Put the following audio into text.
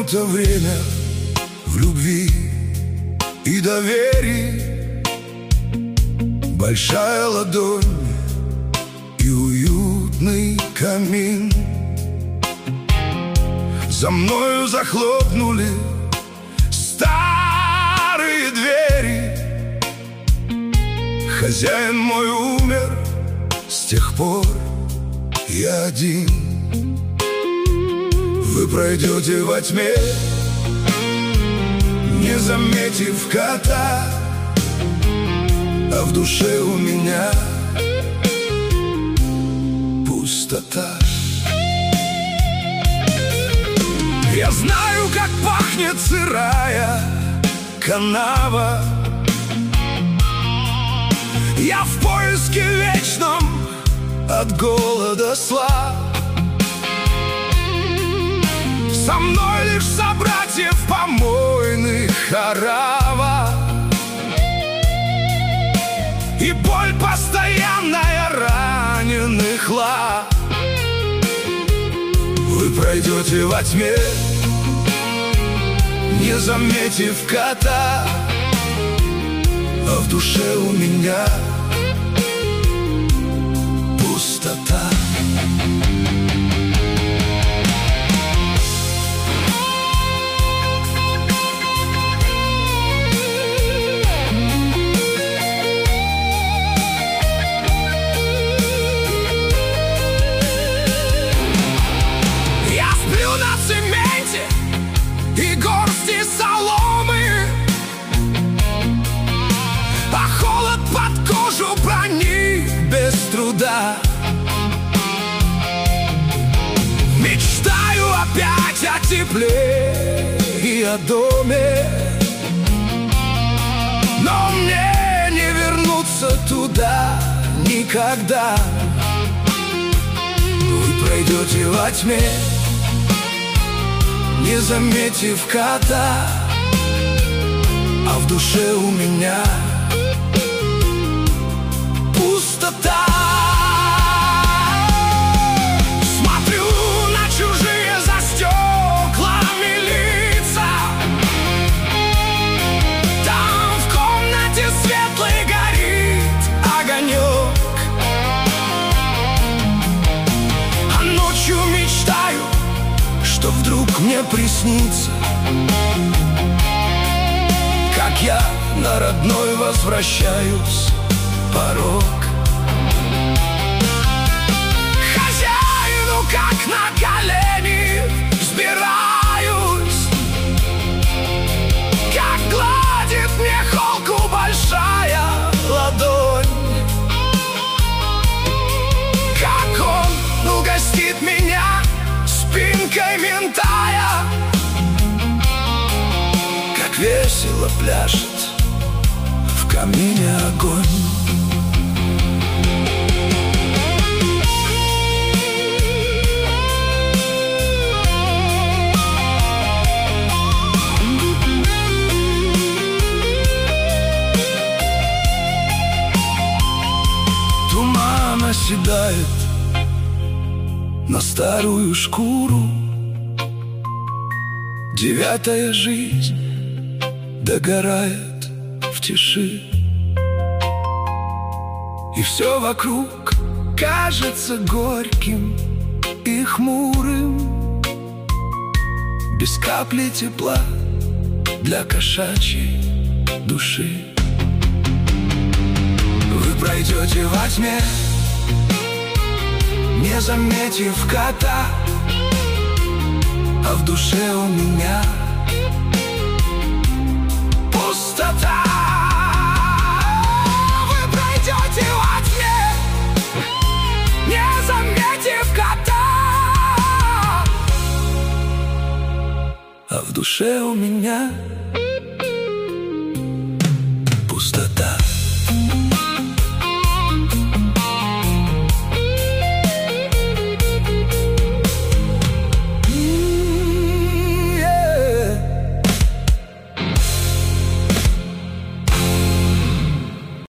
то время в любви и доверии. Большая ладонь и уютный камин. За мною захлопнули старые двери. Хозяин мой умер, с тех пор я один. Вы пройдете во тьме, не заметив кота, а в душе у меня пустота. Я знаю, как пахнет сырая канава. Я в поиске вечном от голода слаб. Со мной лишь собратьев помойных орава. И боль постоянная раненых лап. Вы пройдете во тьме, не заметив кота, а в душе у меня пустота. Я сплю на цементе и горсти соломы, а холод под кожу проник без труда. Мечтаю опять о тепле и о доме, но мне не вернуться туда никогда. Вы пройдете во тьме, не заметив кота, а в душе у меня пустота. Смотрю на чужие за стеклами лица. Там в комнате светлой горит огонек, а ночью мечтаю, что вдруг мне приснится, как я на родной возвращаюсь порог. Хозяину как на колени взбираюсь, как гладит мне холку большая ладонь, как он угостит меня спинкой минтая, как весело пляшет в камине огонь. Туман оседает на старую шкуру. Девятая жизнь догорает в тиши, и все вокруг кажется горьким и хмурым, без капли тепла для кошачьей души. Вы пройдете во тьме, не заметив кота, а в душе у меня пустота. Вы пройдете во тьме, не заметив кота, а в душе у меня пустота.